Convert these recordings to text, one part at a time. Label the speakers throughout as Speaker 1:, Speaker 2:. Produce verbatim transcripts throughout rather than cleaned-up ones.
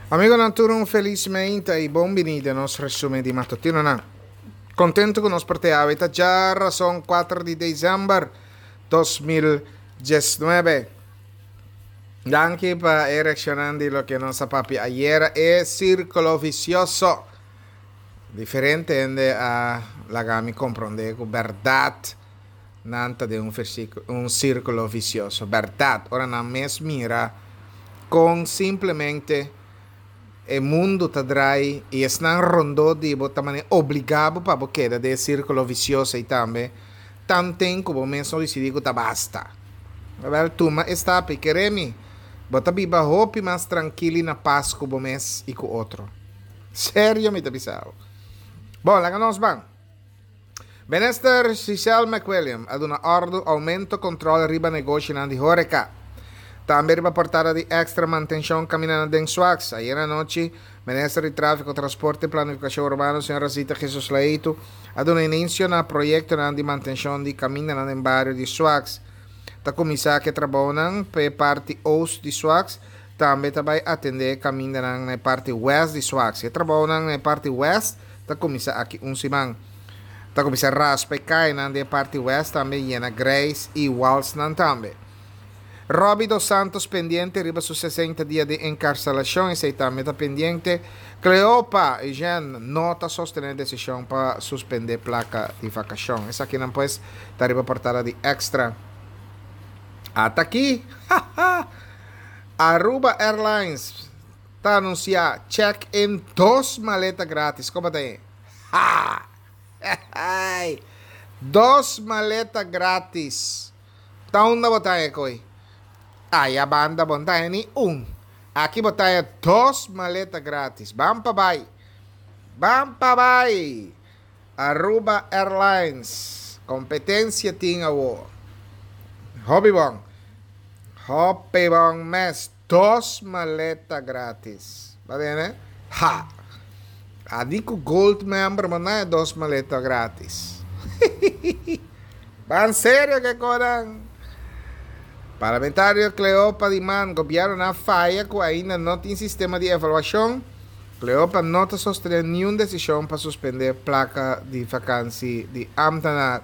Speaker 1: Amigo Naturo, felizmente e benvenuti al nostro resume di mattutino. Na. Contento che nos portiamo già, sono quattro di dicembre duemiladiciannove. Anche per reaccionando lo che non sappiamo ieri è circolo vicioso. Differente a la che mi comprende con verdad. Nanta di un, un circolo vicioso. Verdad. Ora non mi mira con semplicemente e mundo tadrai e esnan rondo di botamane obrigado para boqueda de círculo vicioso e também tanto como menso si digo ta basta. Well, tuma está pequeremi. Bota biba hopi mas tranquili na paz como mes e com outro. Sério me tabisao. Bom, lá nós vamos. Benester Cecil McWilliam ad una ordo aumento controle riba negócio na di horeca. Também para portada de extra manutenção caminhando em Swax. Ayer noite, Ministro de Tráfico, Transporte e Planificação Urbana, senhora Rosita Jesus Leito, ad un inizio na proyecto de manutenção de caminhando em bairro de Swax. Ta comissar que trabalham pe parte oeste de Swax, também vai atender caminhando na parte west de Swax. E trabalham na parte west, ta comissar aqui um simão. Ta comissar raspa cai na parte west também e na Grace e Walsnan também. Robbie dos Santos pendiente riba su sessenta dias de encarcelação e seitamente pendiente. Cleopa e Jean nota sostener decisão para suspender placa de vacação. Essa aqui não pues está riba portada de extra. Até aqui. Aruba Airlines está anunciar check-in dos maletas grátis. Como tem? Ha! Dos maletas grátis. Tá onda botar coi. Aí a banda botaia ni um. Aqui botaia dois maletas grátis. Vamos para vai. Vamos para vai. Aruba Airlines. Competência tinha o. Hobby bom. Hobby bom mes. Dois maletas grátis. Va bene? Ha. A dico Gold Member, mas não é dois maletas grátis. Van sério que coran? Parlamentário Cleopa Diman governo na falha que ainda não tem sistema de avaliação. Cleopa não está sustentando nenhuma decisão para suspender placa de vacância de Amtanar.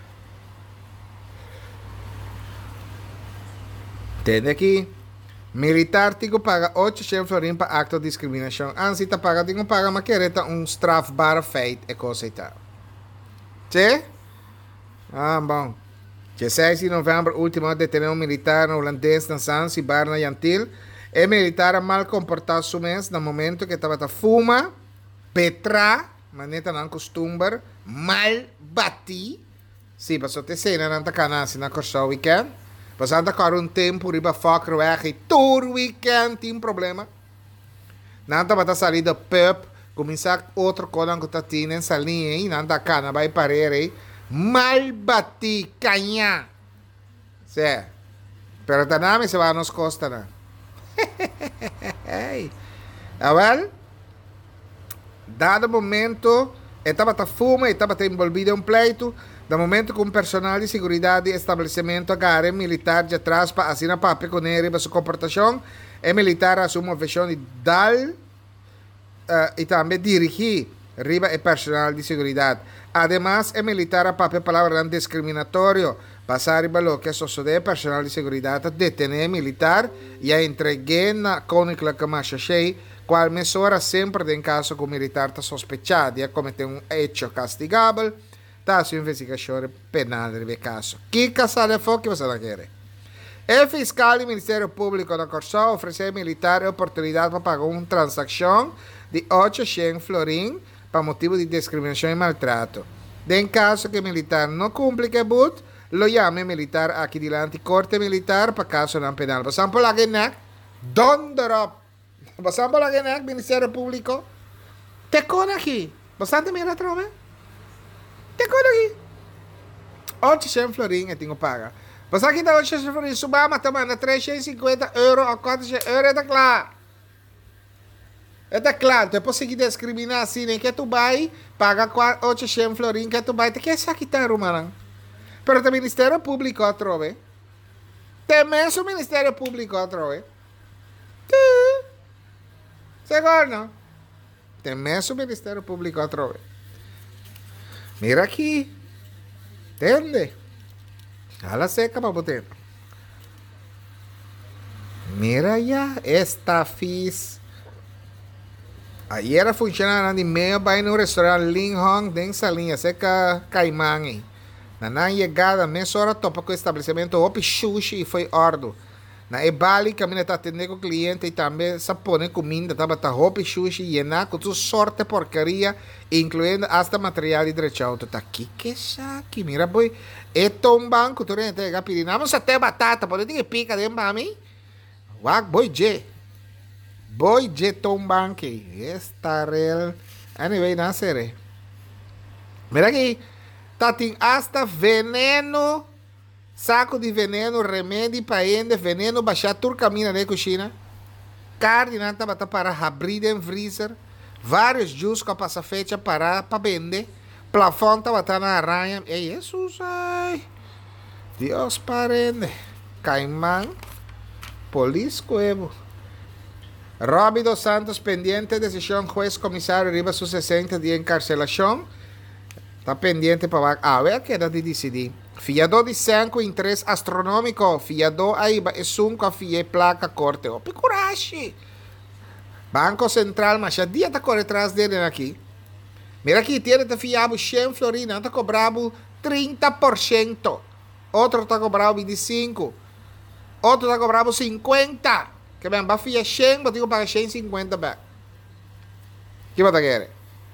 Speaker 1: Entende aqui? Militar tigo paga oitocentos florins para acto de discriminação. Ansi ta paga tigo paga uma quereta um strafbare feito e coisa e tal. Che? Ah, bom. dezesseis de novembro, último detenido militar holandês na Zanzibar, na Yantil. E militar mal comportado su mês no momento que estava a fuma, petra, maneta não costumbar, mal bati. Sim, passou te cena na canasi na corso weekend. Passando agora um tempo, riba foco weg e todo weekend tem problema. Não estava a sair do pub, começar outro coisa que está tendo em salinha, e não está cá, não vai parar aí. Mal bati canha. Sim. Pero tanami se va nos costa na. A ver? Dado momento, estava a fuma, estava a envolvido em pleito. Da momento que um personal de segurança de estabelecimento agarre militar de atrás para assinar papel com ele para sua comportação, e militar assume a versão de dar uh, e também dirigir riba e personal de segurança. Además, é militar a papel palavra discriminatório. Passar riba lo que sucede personal de segurança detener militar e a entregue na Koninklijke Marechaussee qual mesura sempre em caso que o militar está sospechado de cometer um hecho castigável, está sua investigação penal do caso. Que caçada de fogo que você não quer? O fiscal do Ministério Público da Corsó ofereceu militar a oportunidade para pagar uma transação de oitocentos florins para motivo de discriminação e maltrato. Em caso que o militar não cumpre que but, lo llame militar aqui diante corte militar para caso não penal. Passamos por lá que não, dondorop. Passamos por lá que não, Ministério Público. Te con aqui. Bastante mira trove. Te con aqui. oitocentos florins eu tenho paga. Passar aqui da oitocentos florins, subamos, tomando trezentos e cinquenta euros a quatrocentos euros, está claro. Está claro, tu pode seguir discriminar assim, nem que tu vai, paga oitocentos florins, que tu vai, te quer saquitar, mano. Pero o Ministério Público a trove. Tem mesmo o Ministério Público a trove. Segundo, tem su Ministério Público outra vez. Mira aqui. Entende? Hala seca para botar. Mira ya, esta fiz. Ayer funcionando em meio vai no restaurante Ling Hong dentro essa linha, seca Caimang. Na na chegada, meia hora topa com o estabelecimento Opi Sushi e foi ordo. Na Ebali, que a menina está atendendo o cliente e também se põe comida, estava tá Opi Sushi e na com toda sorte porcaria, incluindo hasta material de direito. Tá aqui que saque, mira boy. Eto um banco, tu rente, capirinamos até batata, pode ter que pica de mami. Wag boy je. Boy je tombanque. Esta real. Anyway, nascer. Mira aqui. Tá tem hasta veneno. Saco de veneno, remédio para ende, veneno baixar turcamina na cozinha. Carne nata bata para abrir em freezer. Vários jus com a passa fecha para para vender. Plafond tá bata na aranha. Ei, Jesus, ai. Deus parende. Caimán. Polisco Evo. Robbie dos Santos pendiente decisión juez comisario arriba sus sesenta de encarcelación. Está pendiente para a ver que era de decidir. Fiador de cinco em três astronômico. Fiador aí é cinco a fie placa corte. O picurashi. Banco Central, mas já dia tá corre atrás dele aqui. Mira aqui, tiene te fiabo cem florina, tá cobrado trinta por cento. Outro tá cobrado vinte e cinco. Outro tá cobrado cinquenta. Que bem, vai fiar cem, vou ter que pagar cem e cinquenta back. Que você quer?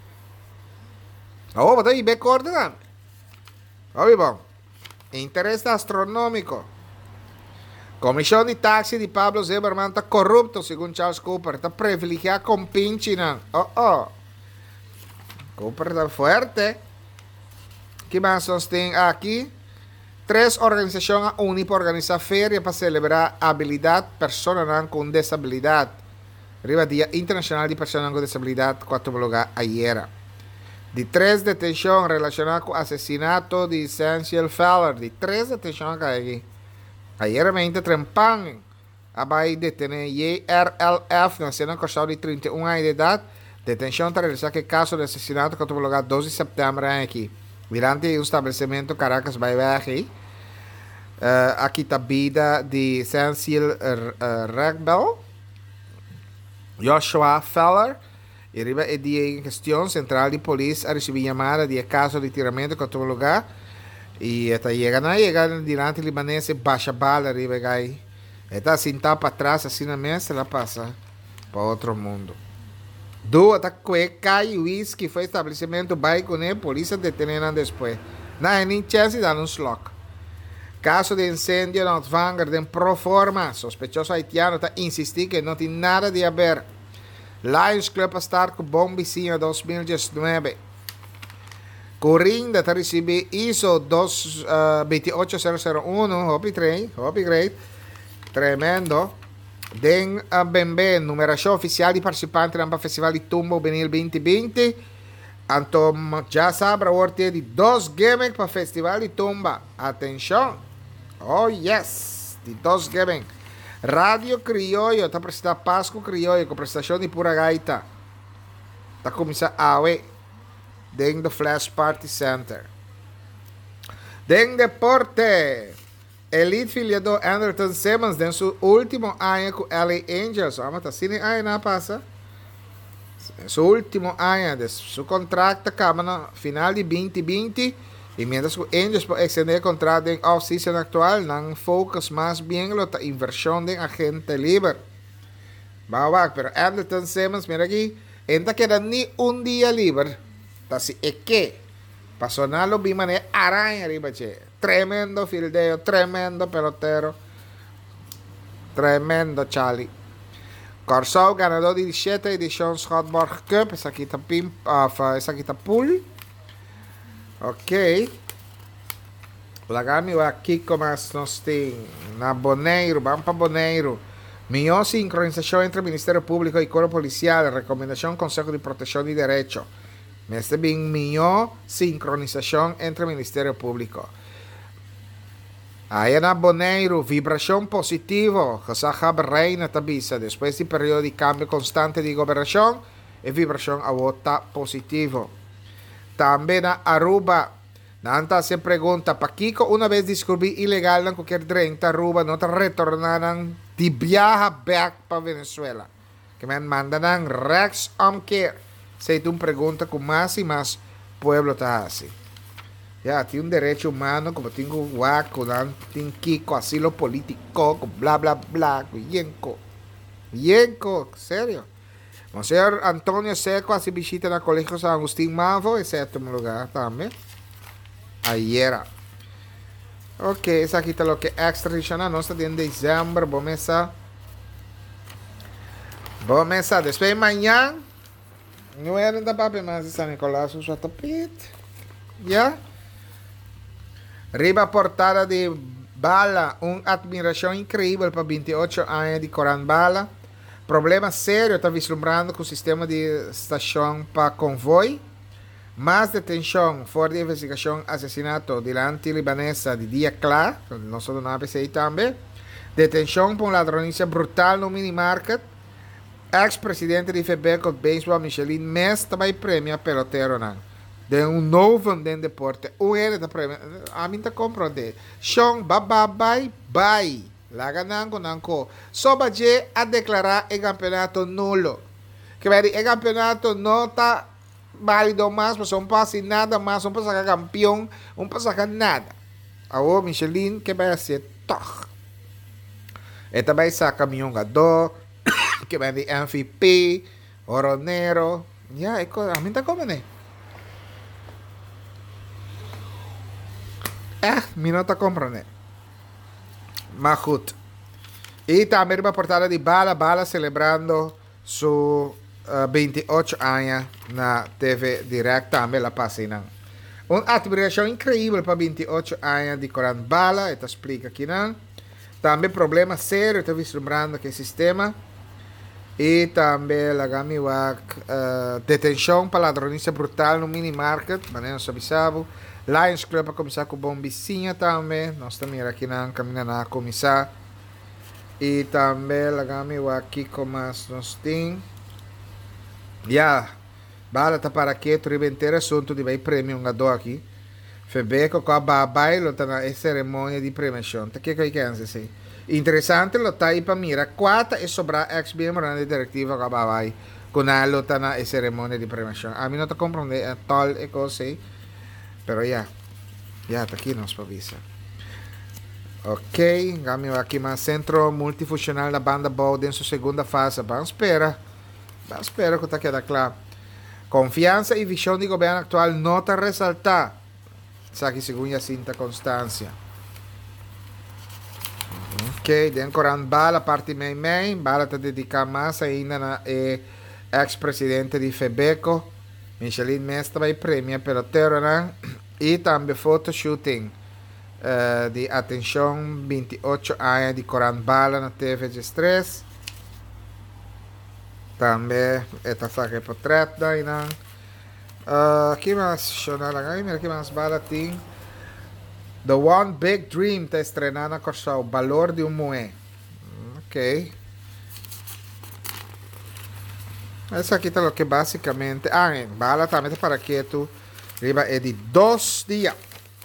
Speaker 1: Oh, vou ter que ver corte, não? Ó, bom. Interesse astronômico. Comissão de táxi de Pablo Zimmermann está corrupto, segundo Charles Cooper. Está privilegiado com pinche, não? Oh, oh. Cooper está forte. Que mais nós temos aqui? Três organizações unem para organizar feira para celebrar a habilidade pessoas com desabilidade. Arriba Dia Internacional de Pessoas com Desabilidade, quatro lugar ayer. De três detenções relacionadas com o assassinato de Sanciel Feller. De três detenções aqui. Ayer mente trempan. Abai detener J R L F, nacido acusado de trinta e um anos de idade. Detenção para realizar que caso de assassinato quatro lugar doze de setembro aqui. Durante o estabelecimento Caracas vai aqui. Uh, aqui está a vida de Sanciel uh, Regbel, Joshua Feller. E arriba é dia em questão, central de polícia recebeu chamada de caso de tiramento com todo lugar. E está chegando a chegar diante do libanês, baixa bala, arriba aí. Está sentado para trás, assim na mesa, ela passa para outro mundo. Do está cueca e whisky, foi estabelecimento, vai com ele, polícia detenendo depois. Não há nem chance de dar um slok. Caso de incêndio na Vanguard em Proforma, sospechoso haitiano está insistindo que não tem nada de a ver. Lions Club está com bom vizinho dois mil e dezenove. Corinda está recebendo I S O dois oito zero zero um, Hobby Train, Hobby Great, tremendo. Den a Bembe, numeração oficial de participantes no Festival de Tumbo Benil vinte vinte. Então, já sabe, agora tem de dois games para o Festival de Tumba. Atenção! Oh, yes! De dois games. Rádio Criollo, está apresentando Pasco Criollo, com prestação de pura gaita. Está começando a ver dentro do Flash Party Center. Den Deporte. Elite filiado Anderson Simmons em seu último ano com L A Angels. Vamos estar assim, aí não passa. Em seu último ano de seu contrato acaba no final de vinte vinte. E mientras que Angels pode extender o contrato em off-season atual, não focus mais bem na inversão de agente livre. Vamos, pero Anderson Simmons, mira aqui, ainda queda ni um dia livre. Então, se é que, para sonarlo bem maneira aranha arriba, che. Tremendo fildeo, tremendo pelotero. Tremendo Charlie. Corso, ganador de sete edições Hotborg Cup. Essa aqui está pimp, uh, essa aqui está pool. Ok. Lagami aqui como nós temos na Boneiro, vamos para Boneiro. Melhor sincronização entre o Ministério Público e Corpo Policial. Recomendação Conselho de Proteção de Direito. Este bem melhor sincronização entre o Ministério Público. Aí na Boneiro, vibração positivo, kasakab reina tabisa, depois de período de cambio constante de governação, e vibração a volta positivo. Também na Aruba, nanta se pergunta, pa Kiko una vez descobri ilegal ng qualquer drink, Aruba, não te retornaran de viaja back pa Venezuela. Que me manda ng Rex Omcare. Se tu pergunta com mais e mais pueblo tá assim. Ya, yeah, tiene un derecho humano, como tengo guaco, tiene Kiko, asilo político, bla bla bla, yenko. Yenko, serio. Monseñor Antonio Seco hace visita en el Colegio San Agustín Mavo, en séptimo lugar también. Ayer. Ok, esa aquí está lo que extra tradicional, no está en diciembre, vamos mesa. Vamos mesa, después de mañana, no era de papi más de San Nicolás, usa tapete. Ya. Riba portada de Bala, uma admiração incrível para vinte e oito anos de Coran Bala. Problema sério está vislumbrando com o sistema de estação para convoy. Mais detenção fora de investigação assassinato de la anti-libanesa de Dia Clar, nós somos na A B C também. Detenção por ladronícia brutal no minimarket. Ex-presidente de FEBECO Baseball, Michelin Mes, também premia pelotero não. De um novo de deporte. O ele da premia. A mim tá comprando. Sean, bye bye bye. Laga nango nango. Sobaje a declarar o campeonato nulo. Que vai o campeonato não tá válido mais, mas não passa nada mais, não passa campeão, não passa nada. Ao Michelin que vai ser toh. E também sa caminhão gador, que vai de M V P, Oronero. Ya, a mim tá como né? Eh, mi não está comprando. Mas goed. E também uma portada de Bala, Bala celebrando su uh, vinte e oito anos na T V Direct, também la passina. Uma admiração incrível para vinte e oito anos de Coran Bala, e te explica aqui não. Também problema sério, estou vislumbrando que sistema. E também la gami wak uh, detenção para ladronícia brutal no mini market, mas não sabe sabe. Lions Club para começar com bom vizinha também. Nós também aqui na caminhando a começar. E também lagami aqui com mais nós tem. Ya, bala tá para aqui, tu ribentera assunto de vai prêmio um gado aqui. Febeco com a babai lo tá na cerimônia de premiação. Tá que que quer dizer? Interessante lo tá aí para mira quatro e sobra ex membro de diretiva com a babai. Com a lo tá na cerimônia de premiação. A mim não tá compreendendo a tal e coisa. Pero ya, ya está aquí nos avisa. Ok, vamos aqui mais centro multifuncional da banda Bowden em sua segunda fase. Vamos esperar. Vamos esperar que está quedando claro. Confiança e visão do governo atual nota ressaltar. Isso aqui segundo a cinta constância. Ok, den Coran Bala, parte mei mei. Bala está dedicada mais ainda na eh, ex-presidente de FEBECO. Michelin Mestre vai premia pelotero né? E também photoshooting uh, de atenção vinte e oito anos de Coran Bala na T V G três. Também esta saca portrait daí né? Uh, que mais chonala aí, mira que mais bala tem. The One Big Dream está estrenando com o valor de um moé. Ok. Essa aqui está o que basicamente. Ah, em bala também está para quieto. Riba é de dois dias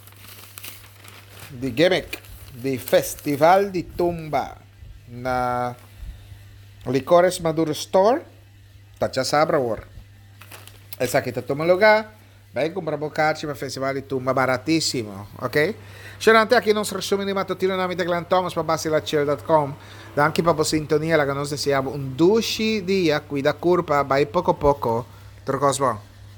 Speaker 1: de gimmick de Festival de Tumba na Licores Maduro Store. Tá já sabe agora. Essa aqui está tomando lugar. Vai comprar bocate para Festival de Tumba baratíssimo, ok? Chegando aqui nos resumo de matutino nome de Glenn Thomas para basilachel ponto com. Danke para a sintonia, la que nos deseamos um dulce dia, cuida curva, vai pouco a pouco. Trocos bom.